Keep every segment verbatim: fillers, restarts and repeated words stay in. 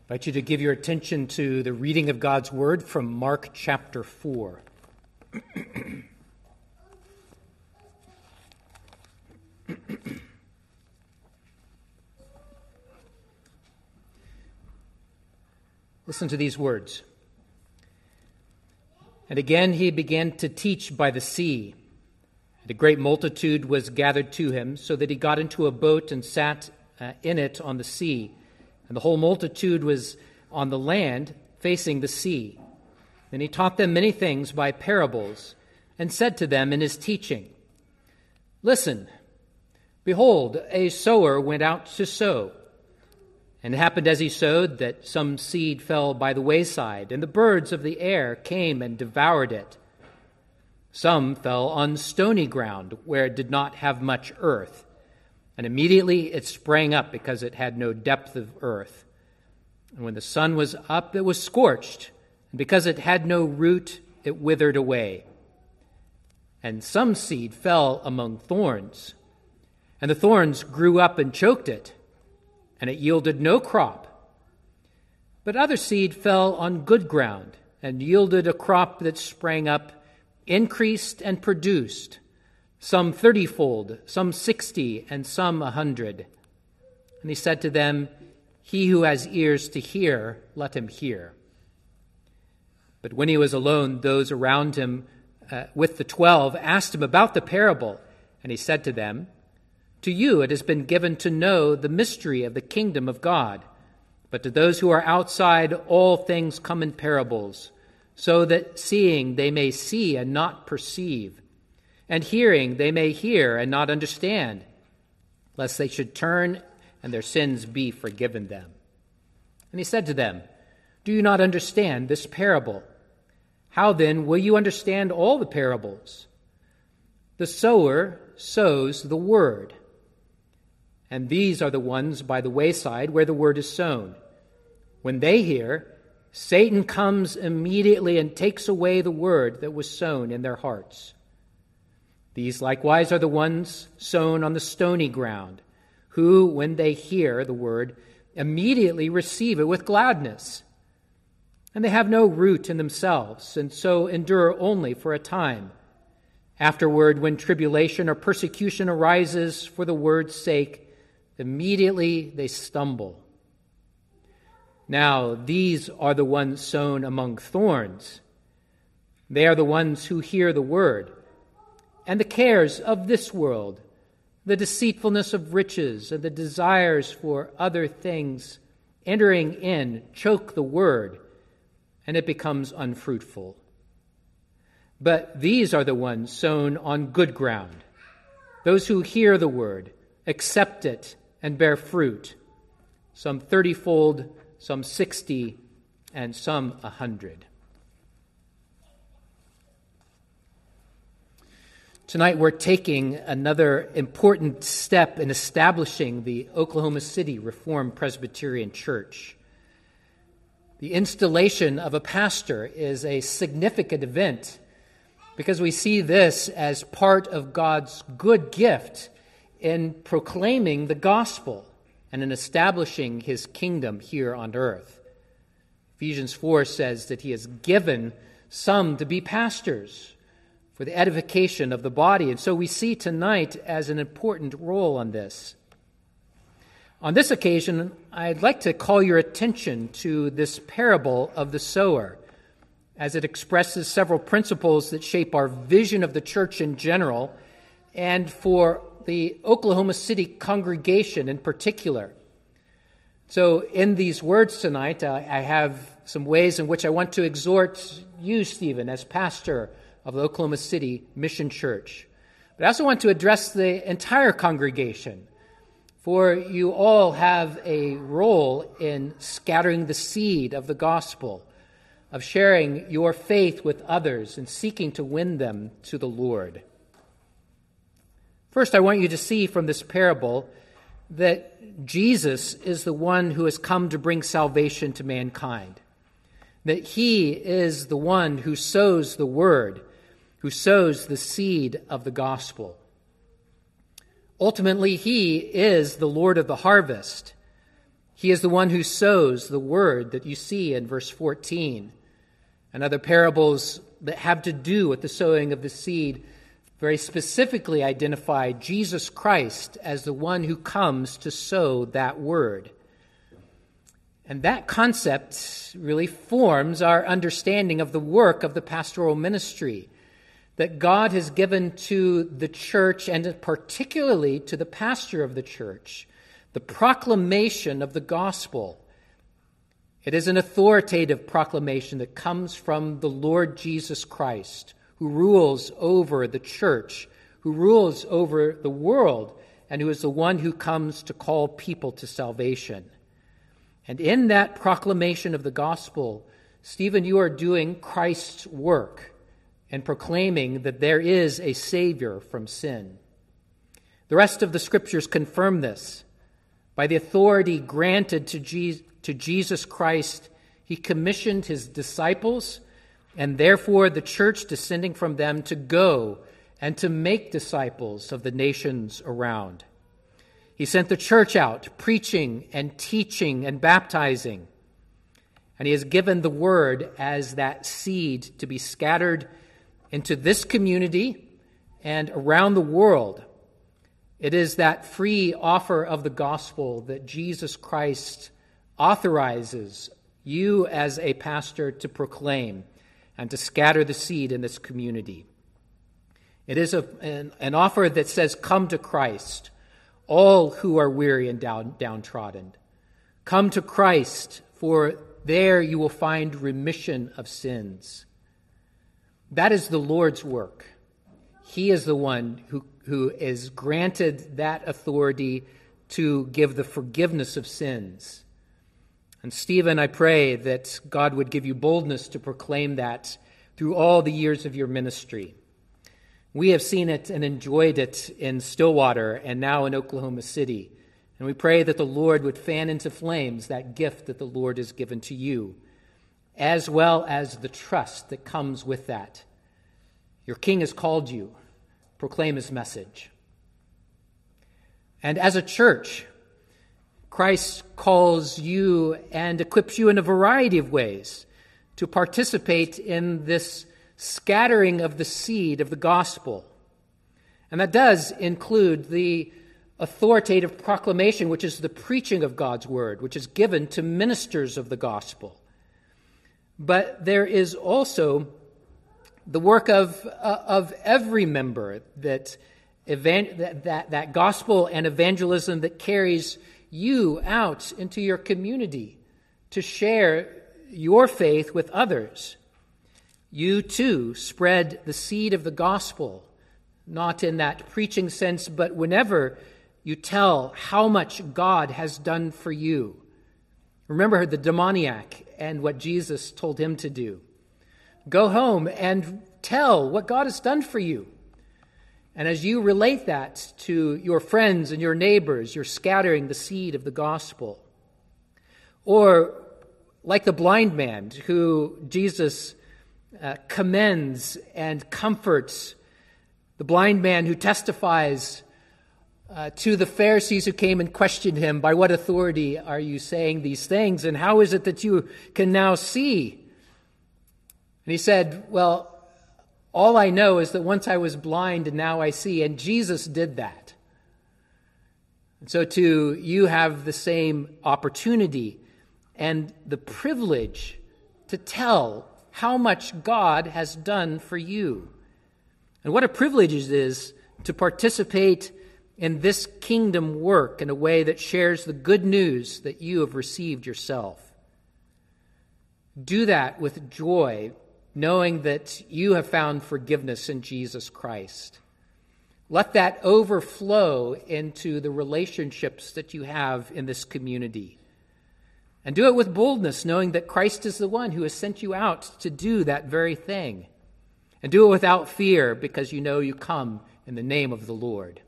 I invite you to give your attention to the reading of God's Word from Mark chapter four. Listen to these words. And again he began to teach by the sea. And a great multitude was gathered to him, so that he got into a boat and sat uh, in it on the sea. And the whole multitude was on the land, facing the sea. Then he taught them many things by parables, and said to them in his teaching, Listen, behold, a sower went out to sow. And it happened as he sowed that some seed fell by the wayside, and the birds of the air came and devoured it. Some fell on stony ground, where it did not have much earth. And immediately it sprang up because it had no depth of earth. And when the sun was up, it was scorched. And because it had no root, it withered away. And some seed fell among thorns. And the thorns grew up and choked it. And it yielded no crop. But other seed fell on good ground, and yielded a crop that sprang up, increased and produced, some thirtyfold, some sixty, and some a hundred. And he said to them, He who has ears to hear, let him hear. But when he was alone, those around him uh, with the twelve asked him about the parable. And he said to them, To you it has been given to know the mystery of the kingdom of God. But to those who are outside, all things come in parables, so that seeing they may see and not perceive, and hearing they may hear and not understand, lest they should turn and their sins be forgiven them. And he said to them, Do you not understand this parable? How then will you understand all the parables? The sower sows the word. And these are the ones by the wayside where the word is sown. When they hear, Satan comes immediately and takes away the word that was sown in their hearts. These likewise are the ones sown on the stony ground, who, when they hear the word, immediately receive it with gladness. And they have no root in themselves, and so endure only for a time. Afterward, when tribulation or persecution arises for the word's sake, immediately they stumble. Now, these are the ones sown among thorns. They are the ones who hear the word, and the cares of this world, the deceitfulness of riches, and the desires for other things, entering in, choke the word, and it becomes unfruitful. But these are the ones sown on good ground, those who hear the word, accept it, and bear fruit, some thirtyfold, some sixty, and some a hundred. Tonight we're taking another important step in establishing the Oklahoma City Reformed Presbyterian Church. The installation of a pastor is a significant event because we see this as part of God's good gift in proclaiming the gospel and in establishing his kingdom here on earth. Ephesians four says that he has given some to be pastors for the edification of the body. And so we see tonight as an important role on this. On this occasion, I'd like to call your attention to this parable of the sower, as it expresses several principles that shape our vision of the church in general, and for the Oklahoma City congregation in particular. So in these words tonight, uh, I have some ways in which I want to exhort you, Stephen, as pastor of the Oklahoma City Mission Church. But I also want to address the entire congregation, for you all have a role in scattering the seed of the gospel, of sharing your faith with others and seeking to win them to the Lord. First, I want you to see from this parable that Jesus is the one who has come to bring salvation to mankind, that he is the one who sows the word, who sows the seed of the gospel. Ultimately, he is the Lord of the harvest. He is the one who sows the word that you see in verse fourteen. And other parables that have to do with the sowing of the seed very specifically identify Jesus Christ as the one who comes to sow that word. And that concept really forms our understanding of the work of the pastoral ministry that God has given to the church, and particularly to the pastor of the church, the proclamation of the gospel. It is an authoritative proclamation that comes from the Lord Jesus Christ, who rules over the church, who rules over the world, and who is the one who comes to call people to salvation. And in that proclamation of the gospel, Stephen, you are doing Christ's work and proclaiming that there is a Savior from sin. The rest of the scriptures confirm this. By the authority granted to Jesus, to Jesus Christ, he commissioned his disciples, and therefore the church descending from them, to go and to make disciples of the nations around. He sent the church out, preaching and teaching and baptizing. And he has given the word as that seed to be scattered into this community and around the world. It is that free offer of the gospel that Jesus Christ authorizes you as a pastor to proclaim and to scatter the seed in this community. It is a, an, an offer that says, come to Christ, all who are weary and down, downtrodden. Come to Christ, for there you will find remission of sins. That is the Lord's work. He is the one who, who is granted that authority to give the forgiveness of sins. And Stephen, I pray that God would give you boldness to proclaim that through all the years of your ministry. We have seen it and enjoyed it in Stillwater and now in Oklahoma City. And we pray that the Lord would fan into flames that gift that the Lord has given to you, as well as the trust that comes with that. Your King has called you. Proclaim his message. And as a church, Christ calls you and equips you in a variety of ways to participate in this scattering of the seed of the gospel. And that does include the authoritative proclamation, which is the preaching of God's word, which is given to ministers of the gospel. But there is also the work of, uh, of every member, that, evan- that, that, that gospel and evangelism that carries you out into your community to share your faith with others. You too spread the seed of the gospel, not in that preaching sense, but whenever you tell how much God has done for you. Remember the demoniac and what Jesus told him to do. Go home and tell what God has done for you. And as you relate that to your friends and your neighbors, you're scattering the seed of the gospel. Or like the blind man who Jesus uh, commends and comforts, the blind man who testifies uh, to the Pharisees who came and questioned him, by what authority are you saying these things, and how is it that you can now see? And he said, well, all I know is that once I was blind and now I see, and Jesus did that. And so too, you have the same opportunity and the privilege to tell how much God has done for you. And what a privilege it is to participate in this kingdom work in a way that shares the good news that you have received yourself. Do that with joy, knowing that you have found forgiveness in Jesus Christ. Let that overflow into the relationships that you have in this community. And do it with boldness, knowing that Christ is the one who has sent you out to do that very thing. And do it without fear, because you know you come in the name of the Lord.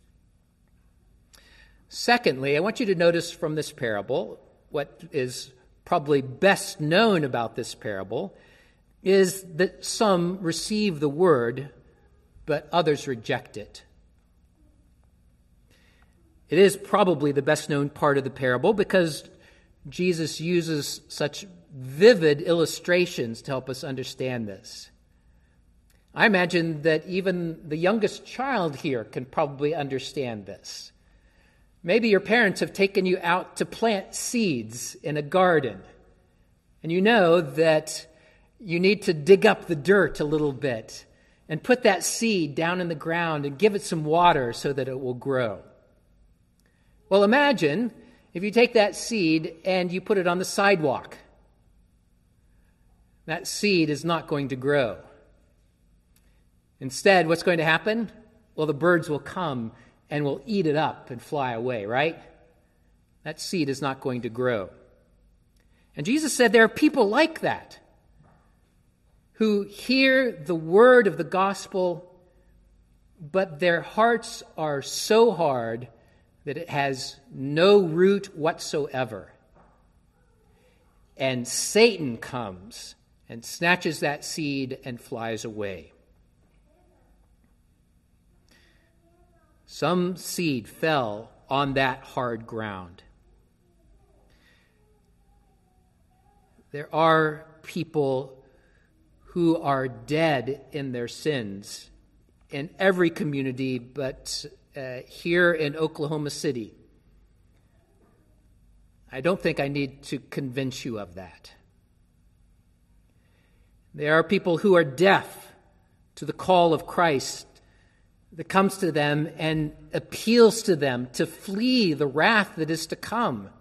Secondly, I want you to notice from this parable, what is probably best known about this parable is that some receive the word, but others reject it. It is probably the best known part of the parable because Jesus uses such vivid illustrations to help us understand this. I imagine that even the youngest child here can probably understand this. Maybe your parents have taken you out to plant seeds in a garden, and you know that you need to dig up the dirt a little bit and put that seed down in the ground and give it some water so that it will grow. Well, imagine if you take that seed and you put it on the sidewalk. That seed is not going to grow. Instead, what's going to happen? Well, the birds will come and will eat it up and fly away, right? That seed is not going to grow. And Jesus said there are people like that who hear the word of the gospel, but their hearts are so hard that it has no root whatsoever. And Satan comes and snatches that seed and flies away. Some seed fell on that hard ground. There are people who are dead in their sins in every community, but uh, here in Oklahoma City, I don't think I need to convince you of that. There are people who are deaf to the call of Christ that comes to them and appeals to them to flee the wrath that is to come.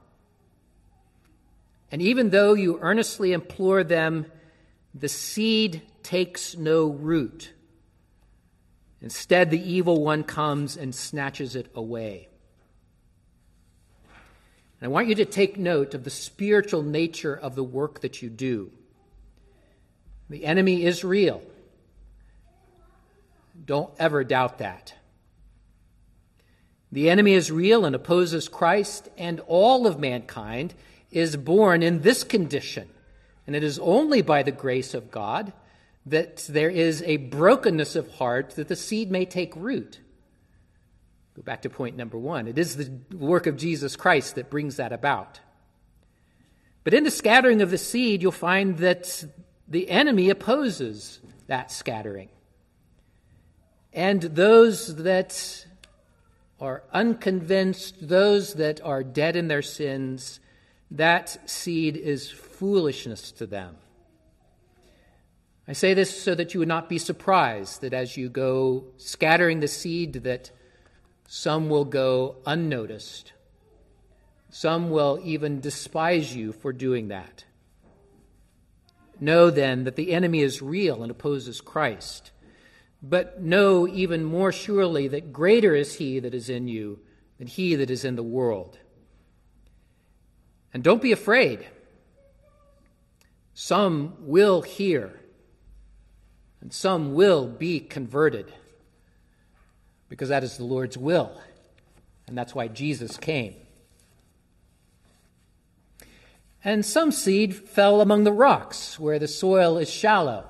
And even though you earnestly implore them, the seed takes no root. Instead, the evil one comes and snatches it away. And I want you to take note of the spiritual nature of the work that you do. The enemy is real. Don't ever doubt that. The enemy is real and opposes Christ, and all of mankind is born in this condition. And it is only by the grace of God that there is a brokenness of heart that the seed may take root. Go back to point number one. It is the work of Jesus Christ that brings that about. But in the scattering of the seed, you'll find that the enemy opposes that scattering. And those that are unconvinced, those that are dead in their sins, that seed is foolishness to them. I say this so that you would not be surprised that as you go scattering the seed, that some will go unnoticed. Some will even despise you for doing that. Know then that the enemy is real and opposes Christ. But know even more surely that greater is he that is in you than he that is in the world. And don't be afraid. Some will hear, and some will be converted, because that is the Lord's will, and that's why Jesus came. And some seed fell among the rocks, where the soil is shallow.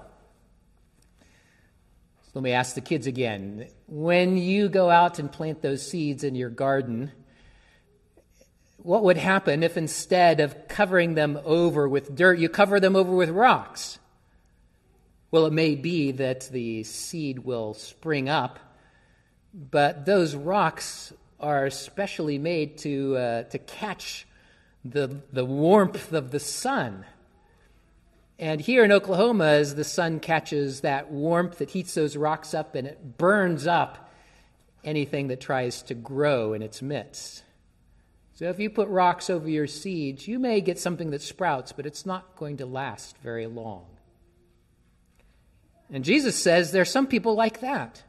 So let me ask the kids again. When you go out and plant those seeds in your garden, what would happen if instead of covering them over with dirt, you cover them over with rocks? Well, it may be that the seed will spring up, but those rocks are specially made to uh, to catch the the warmth of the sun. And here in Oklahoma, as the sun catches that warmth, it heats those rocks up and it burns up anything that tries to grow in its midst. So if you put rocks over your seeds, you may get something that sprouts, but it's not going to last very long. And Jesus says there are some people like that.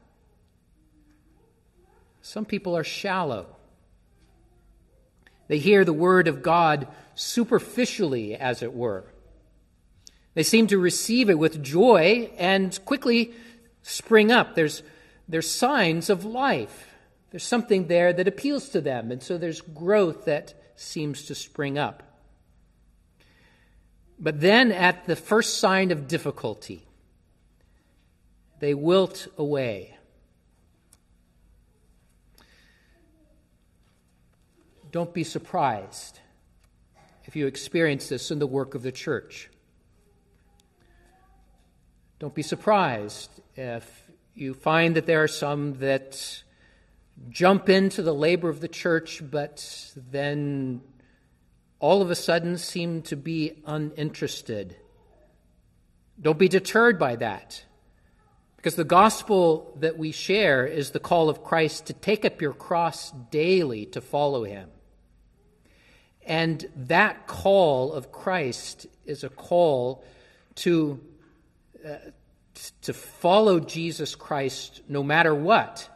Some people are shallow. They hear the word of God superficially, as it were. They seem to receive it with joy and quickly spring up. There's, there's signs of life. There's something there that appeals to them, and so there's growth that seems to spring up. But then at the first sign of difficulty, they wilt away. Don't be surprised if you experience this in the work of the church. Don't be surprised if you find that there are some that jump into the labor of the church, but then all of a sudden seem to be uninterested. Don't be deterred by that, because the gospel that we share is the call of Christ to take up your cross daily to follow him. And that call of Christ is a call to, uh, to follow Jesus Christ no matter what.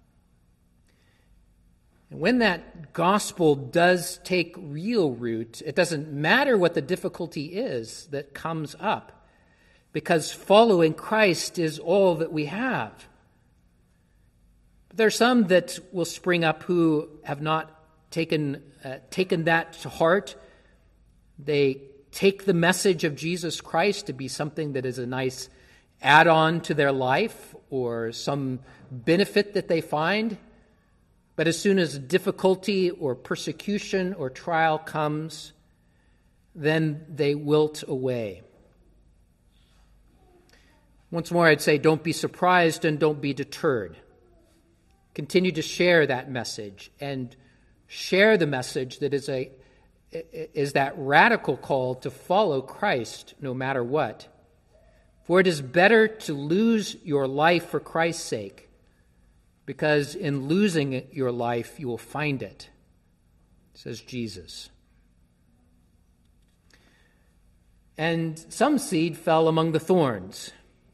And when that gospel does take real root, it doesn't matter what the difficulty is that comes up, because following Christ is all that we have. But there are some that will spring up who have not taken uh, taken that to heart. They take the message of Jesus Christ to be something that is a nice add-on to their life or some benefit that they find. But as soon as difficulty or persecution or trial comes, then they wilt away. Once more, I'd say don't be surprised and don't be deterred. Continue to share that message and share the message that is a is that radical call to follow Christ no matter what. For it is better to lose your life for Christ's sake, because in losing your life you will find it, says Jesus. And some seed fell among the thorns.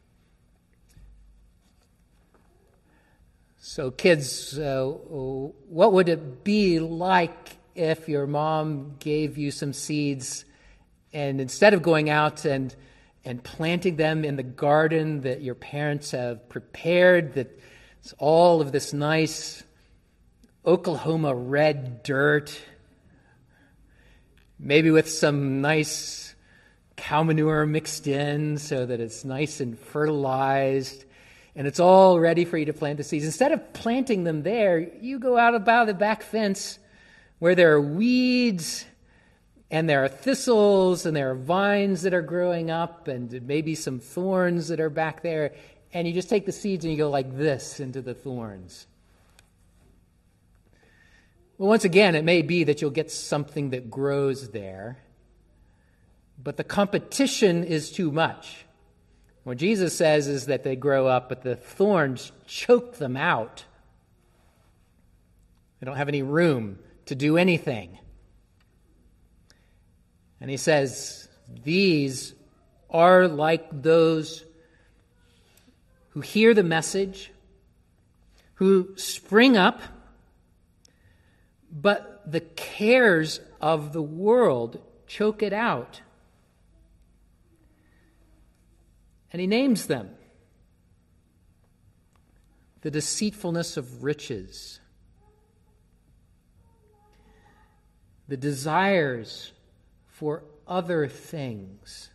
So kids, uh, what would it be like if your mom gave you some seeds and instead of going out and and planting them in the garden that your parents have prepared, that it's all of this nice Oklahoma red dirt, maybe with some nice cow manure mixed in so that it's nice and fertilized, and it's all ready for you to plant the seeds. Instead of planting them there, you go out about the back fence where there are weeds and there are thistles and there are vines that are growing up and maybe some thorns that are back there, and you just take the seeds and you go like this into the thorns. Well, once again, it may be that you'll get something that grows there, but the competition is too much. What Jesus says is that they grow up, but the thorns choke them out. They don't have any room to do anything. And he says, these are like those who hear the message, who spring up, but the cares of the world choke it out. And he names them: the deceitfulness of riches, the desires for other things.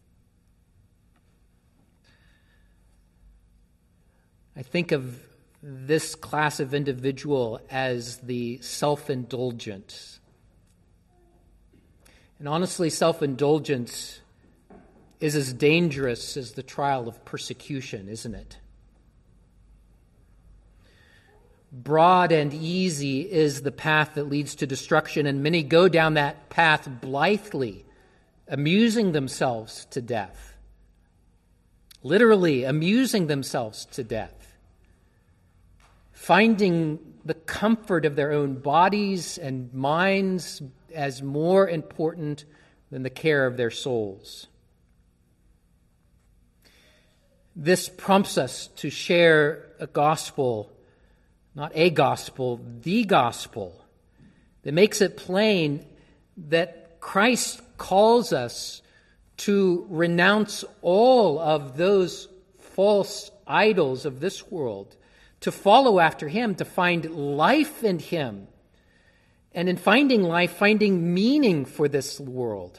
I think of this class of individual as the self-indulgent. And honestly, self-indulgence is as dangerous as the trial of persecution, isn't it? Broad and easy is the path that leads to destruction, and many go down that path blithely, amusing themselves to death. Literally amusing themselves to death, finding the comfort of their own bodies and minds as more important than the care of their souls. This prompts us to share a gospel, not a gospel, the gospel, that makes it plain that Christ calls us to renounce all of those false idols of this world, to follow after him, to find life in him, and in finding life, finding meaning for this world.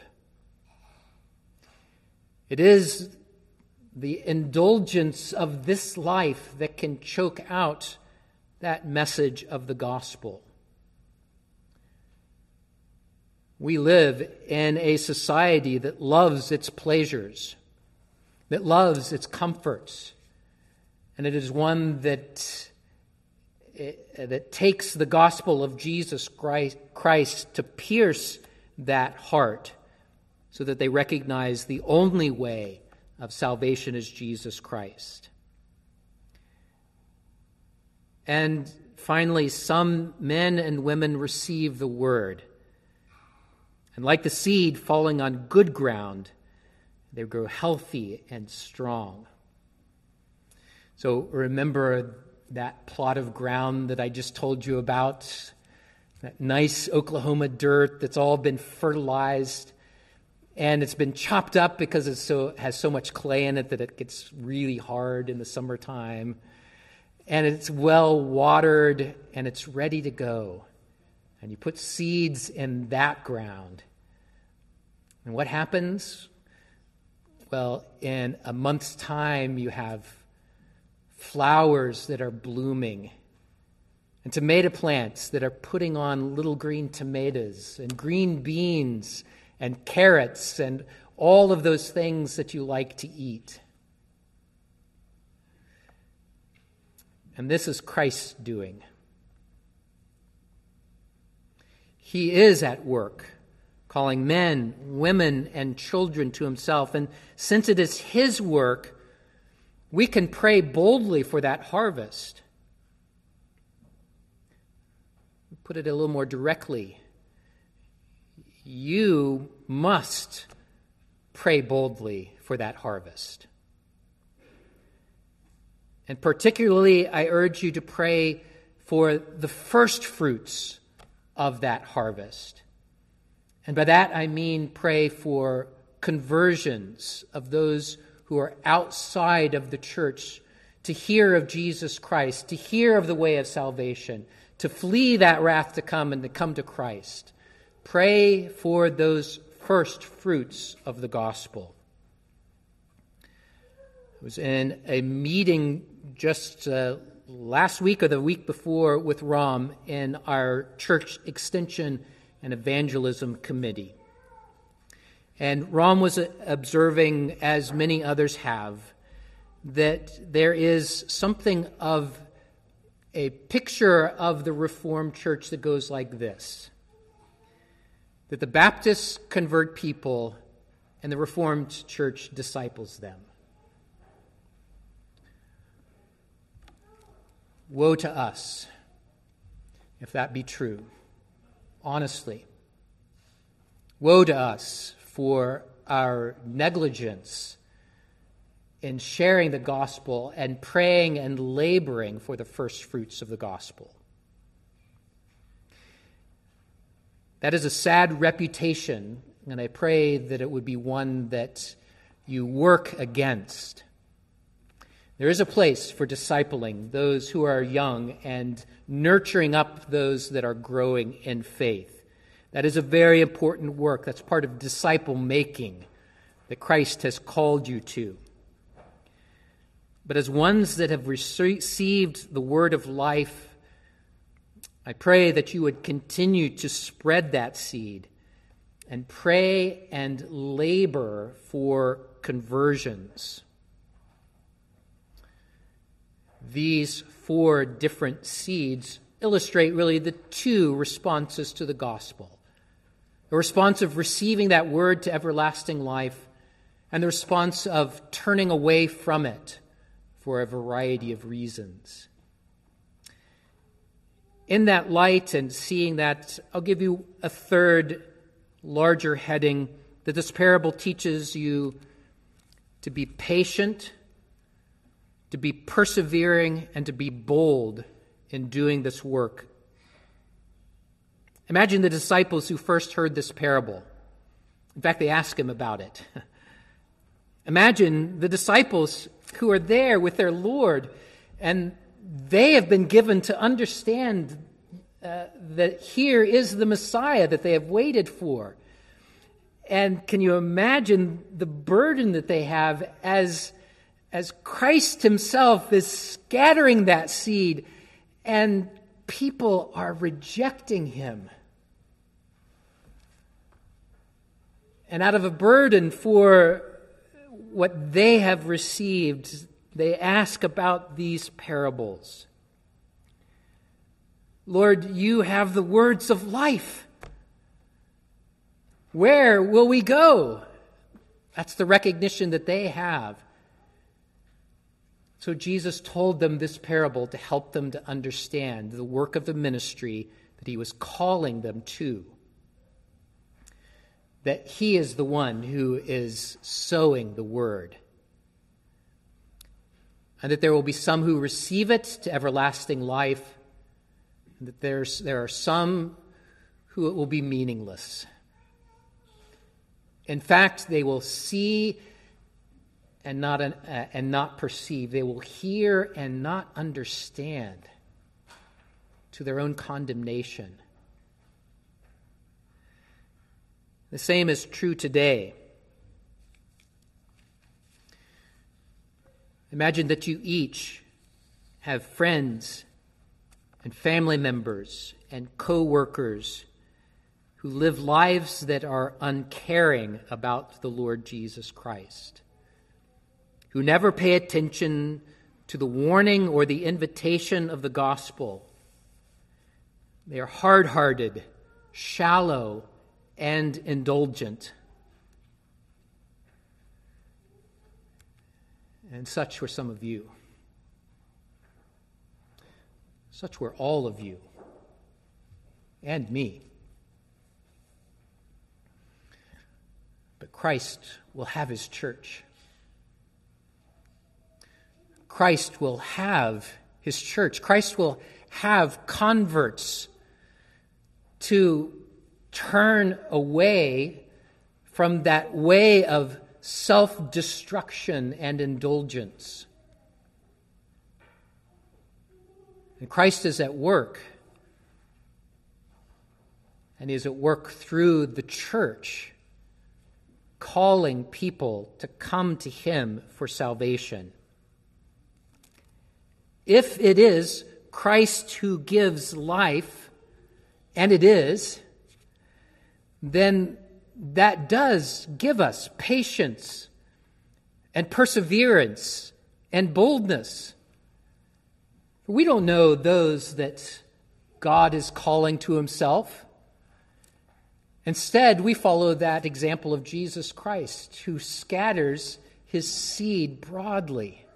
It is the indulgence of this life that can choke out that message of the gospel. We live in a society that loves its pleasures, that loves its comforts, and it is one that, that takes the gospel of Jesus Christ, Christ to pierce that heart so that they recognize the only way of salvation is Jesus Christ. And finally, some men and women receive the word. And like the seed falling on good ground, they grow healthy and strong. So remember that plot of ground that I just told you about, that nice Oklahoma dirt that's all been fertilized, and it's been chopped up because it so has so much clay in it that it gets really hard in the summertime. And it's well watered and it's ready to go. And you put seeds in that ground. And what happens? Well, in a month's time, you have flowers that are blooming and tomato plants that are putting on little green tomatoes and green beans and carrots and all of those things that you like to eat. And this is Christ's doing. He is at work, calling men, women, and children to himself. And since it is his work, we can pray boldly for that harvest. Put it a little more directly. You must pray boldly for that harvest. And particularly, I urge you to pray for the first fruits of that harvest. And by that, I mean pray for conversions of those who are outside of the church to hear of Jesus Christ, to hear of the way of salvation, to flee that wrath to come and to come to Christ. Pray for those first fruits of the gospel. I was in a meeting just uh, last week or the week before with Ram in our church extension and evangelism committee. And Ram was observing, as many others have, that there is something of a picture of the Reformed Church that goes like this. That the Baptists convert people and the Reformed Church disciples them. Woe to us if that be true, honestly. Woe to us for our negligence in sharing the gospel and praying and laboring for the first fruits of the gospel. That is a sad reputation, and I pray that it would be one that you work against. There is a place for discipling those who are young and nurturing up those that are growing in faith. That is a very important work. That's part of disciple making that Christ has called you to. But as ones that have received the word of life, I pray that you would continue to spread that seed and pray and labor for conversions. These four different seeds illustrate really the two responses to the gospel. The response of receiving that word to everlasting life and the response of turning away from it for a variety of reasons. In that light and seeing that, I'll give you a third larger heading that this parable teaches you to be patient, to be persevering, and to be bold in doing this work. Imagine the disciples who first heard this parable. In fact, they asked him about it. Imagine the disciples who are there with their Lord, and they have been given to understand uh, that here is the Messiah that they have waited for. And can you imagine the burden that they have as As Christ himself is scattering that seed and people are rejecting him? And out of a burden for what they have received, they ask about these parables. Lord, you have the words of life. Where will we go? That's the recognition that they have. So Jesus told them this parable to help them to understand the work of the ministry that he was calling them to. That he is the one who is sowing the word. And that there will be some who receive it to everlasting life, and that there's, there are some who it will be meaningless. In fact, they will see and not, uh, and not perceive. They will hear and not understand, to their own condemnation. The same is true today. Imagine that you each have friends and family members and co-workers who live lives that are uncaring about the Lord Jesus Christ, who never pay attention to the warning or the invitation of the gospel. They are hard-hearted, shallow, and indulgent. And such were some of you. Such were all of you, and me. But Christ will have his church. Christ will have his church. Christ will have converts to turn away from that way of self-destruction and indulgence. And Christ is at work. And he is at work through the church, calling people to come to him for salvation. If it is Christ who gives life, and it is, then that does give us patience and perseverance and boldness. We don't know those that God is calling to himself. Instead, we follow that example of Jesus Christ, who scatters his seed broadly.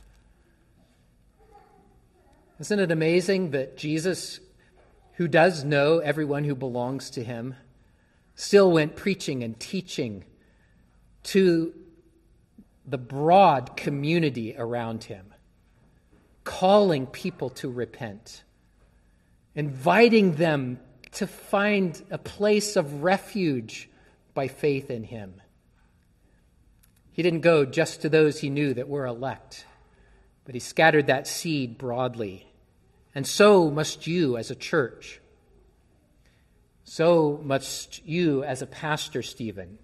Isn't it amazing that Jesus, who does know everyone who belongs to him, still went preaching and teaching to the broad community around him, calling people to repent, inviting them to find a place of refuge by faith in him. He didn't go just to those he knew that were elect, but he scattered that seed broadly. And so must you as a church. So must you as a pastor, Stephen.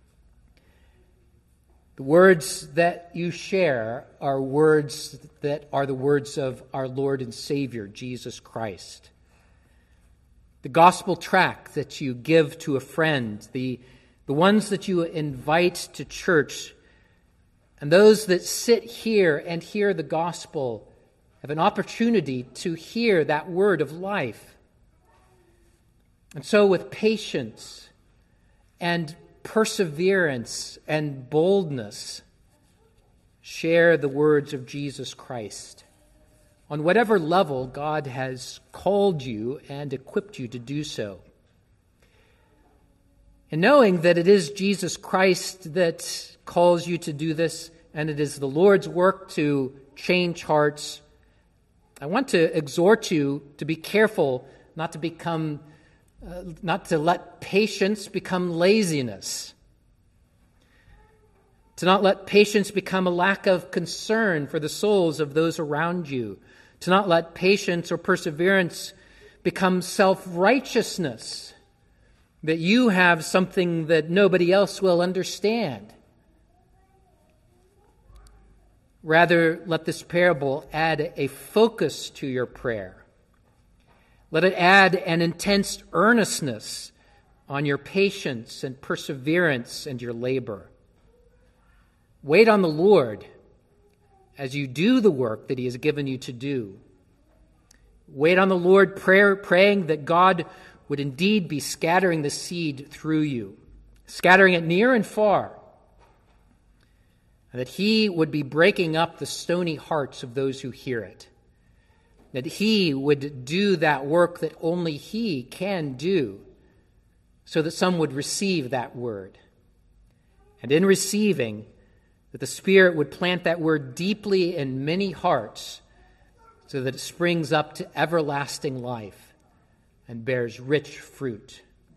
The words that you share are words that are the words of our Lord and Savior, Jesus Christ. The gospel tract that you give to a friend, the, the ones that you invite to church, and those that sit here and hear the gospel have an opportunity to hear that word of life. And so with patience and perseverance and boldness, share the words of Jesus Christ on whatever level God has called you and equipped you to do so. And knowing that it is Jesus Christ that calls you to do this, and it is the Lord's work to change hearts, I want to exhort you to be careful not to become, uh, not to let patience become laziness. To not let patience become a lack of concern for the souls of those around you. To not let patience or perseverance become self-righteousness, that you have something that nobody else will understand. Rather, let this parable add a focus to your prayer. Let it add an intense earnestness on your patience and perseverance and your labor. Wait on the Lord as you do the work that he has given you to do. Wait on the Lord, prayer, praying that God would indeed be scattering the seed through you, scattering it near and far, and that he would be breaking up the stony hearts of those who hear it, that he would do that work that only he can do, so that some would receive that word. And in receiving, that the Spirit would plant that word deeply in many hearts so that it springs up to everlasting life and bears rich fruit.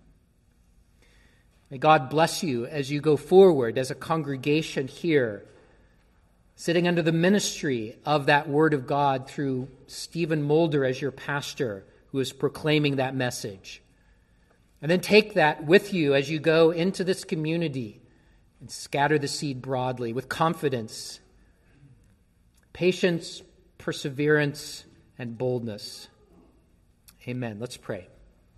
May God bless you as you go forward as a congregation here, sitting under the ministry of that word of God through Stephen Mulder as your pastor, who is proclaiming that message. And then take that with you as you go into this community and scatter the seed broadly with confidence, patience, perseverance, and boldness. Amen. Let's pray.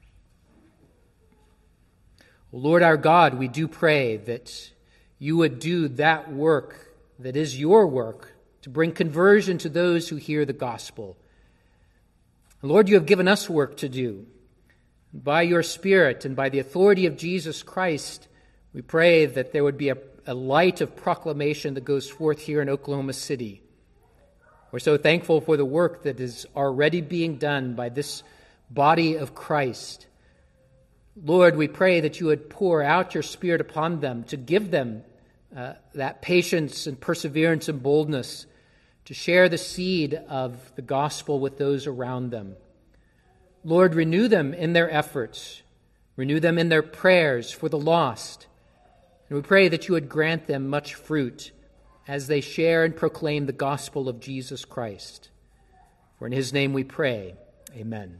Lord our God, we do pray that you would do that work that is your work to bring conversion to those who hear the gospel. Lord, you have given us work to do. By your Spirit and by the authority of Jesus Christ, we pray that there would be a, a light of proclamation that goes forth here in Oklahoma City. We're so thankful for the work that is already being done by this body of Christ. Lord, we pray that you would pour out your Spirit upon them to give them uh, that patience and perseverance and boldness to share the seed of the gospel with those around them. Lord, renew them in their efforts. Renew them in their prayers for the lost. And we pray that you would grant them much fruit as they share and proclaim the gospel of Jesus Christ. For in his name we pray. Amen.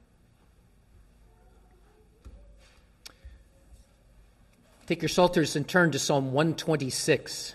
Take your psalters and turn to Psalm one twenty-six.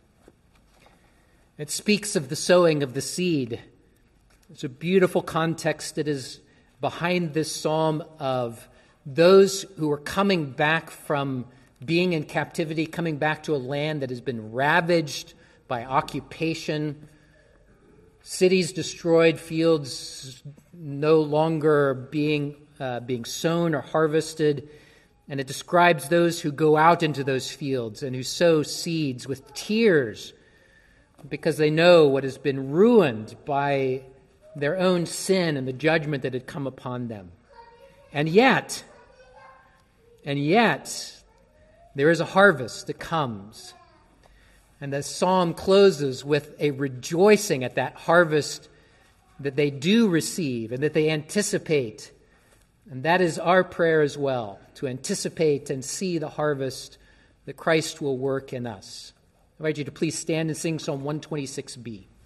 It speaks of the sowing of the seed. There's a beautiful context that is behind this psalm of those who are coming back from being in captivity, coming back to a land that has been ravaged by occupation, cities destroyed, fields no longer being uh, being sown or harvested. And it describes those who go out into those fields and who sow seeds with tears because they know what has been ruined by their own sin and the judgment that had come upon them. And yet, and yet, there is a harvest that comes. And the psalm closes with a rejoicing at that harvest that they do receive and that they anticipate. And that is our prayer as well, to anticipate and see the harvest that Christ will work in us. I invite you to please stand and sing Psalm one twenty-six B.